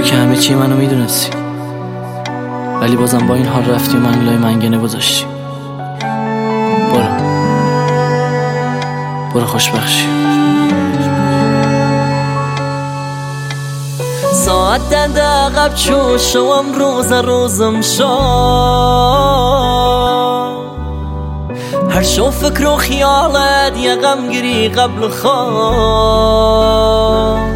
که همه چی منو میدونستی، ولی بازم با این حال رفتی و من لای منگنه گذاشتی. برو خوشبخشی. ساعت دنده عقب چوش و روزم شد، هر شو فکر و خیالت یه غمگیری قبل خواب.